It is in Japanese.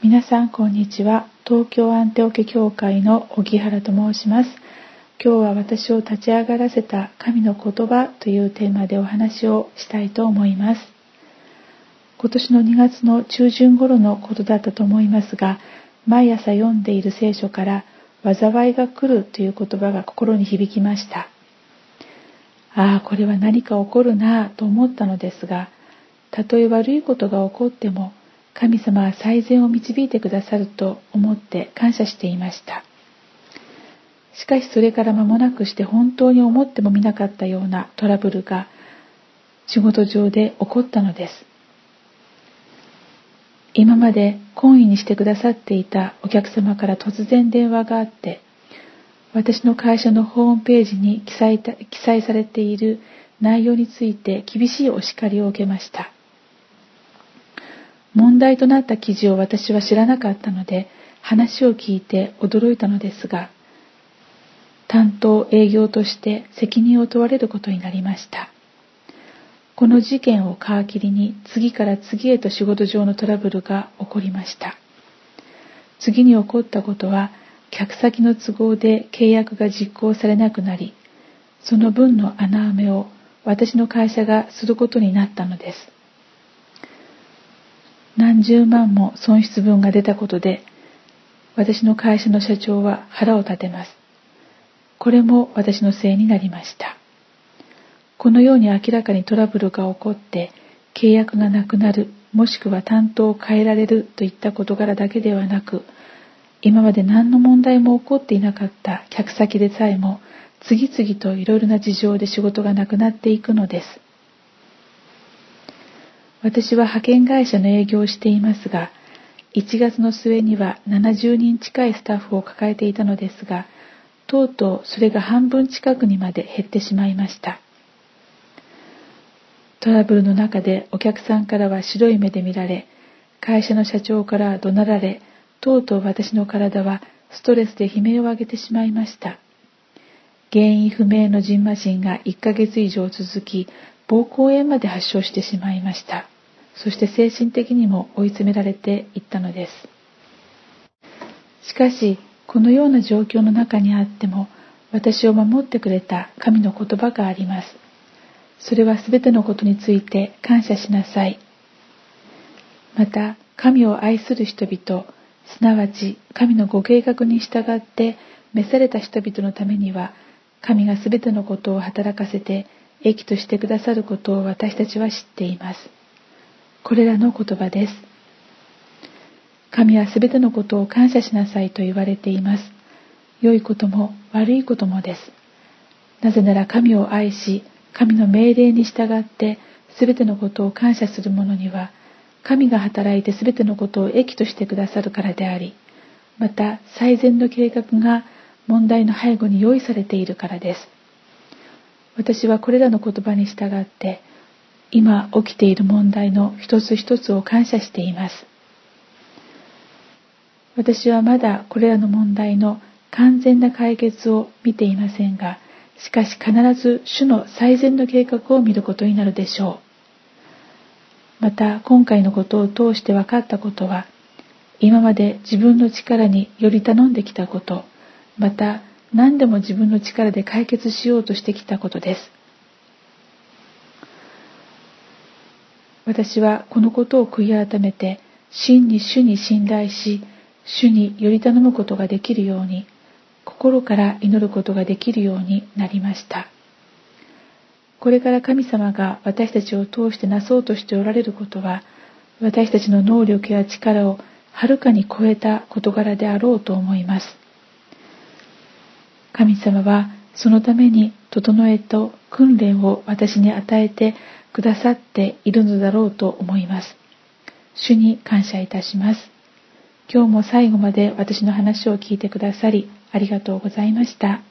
皆さんこんにちは。東京アンテオケ教会の荻原と申します。今日は私を立ち上がらせた神の言葉というテーマでお話をしたいと思います。今年の2月の中旬頃のことだったと思いますが、毎朝読んでいる聖書から災いが来るという言葉が心に響きました。これは何か起こるなと思ったのですが、たとえ悪いことが起こっても神様は最善を導いてくださると思って感謝していました。しかしそれから間もなくして本当に思ってもみなかったようなトラブルが仕事上で起こったのです。今まで懇意にしてくださっていたお客様から突然電話があって、私の会社のホームページに記載されている内容について厳しいお叱りを受けました。問題となった記事を私は知らなかったので、話を聞いて驚いたのですが、担当営業として責任を問われることになりました。この事件を皮切りに次から次へと仕事上のトラブルが起こりました。次に起こったことは、客先の都合で契約が実行されなくなり、その分の穴埋めを私の会社がすることになったのです。何十万も損失分が出たことで、私の会社の社長は腹を立てます。これも私のせいになりました。このように明らかにトラブルが起こって契約がなくなる、もしくは担当を変えられるといった事柄だけではなく、今まで何の問題も起こっていなかった客先でさえも次々といろいろな事情で仕事がなくなっていくのです。私は派遣会社の営業をしていますが、1月の末には70人近いスタッフを抱えていたのですが、とうとうそれが半分近くにまで減ってしまいました。トラブルの中でお客さんからは白い目で見られ、会社の社長からは怒鳴られ、とうとう私の体はストレスで悲鳴を上げてしまいました。原因不明の蕁麻疹が1ヶ月以上続き、膀胱炎まで発症してしまいました。そして精神的にも追い詰められていったのです。しかし、このような状況の中にあっても、私を守ってくれた神の言葉があります。それはすべてのことについて感謝しなさい。また、神を愛する人々、すなわち神のご計画に従って召された人々のためには、神がすべてのことを働かせて益としてくださることを私たちは知っています。これらの言葉です。神はすべてのことを感謝しなさいと言われています。良いことも悪いこともです。なぜなら神を愛し、神の命令に従ってすべてのことを感謝する者には、神が働いてすべてのことを益としてくださるからであり、また最善の計画が問題の背後に用意されているからです。私はこれらの言葉に従って、今起きている問題の一つ一つを感謝しています。私はまだこれらの問題の完全な解決を見ていませんが、しかし必ず主の最善の計画を見ることになるでしょう。また今回のことを通して分かったことは、今まで自分の力により頼んできたこと、また何でも自分の力で解決しようとしてきたことです。私はこのことを悔い改めて、真に主に信頼し、主により頼むことができるように、心から祈ることができるようになりました。これから神様が私たちを通してなそうとしておられることは、私たちの能力や力をはるかに超えた事柄であろうと思います。神様はそのために整えと訓練を私に与えてくださっているのだろうと思います。主に感謝いたします。今日も最後まで私の話を聞いてくださりありがとうございました。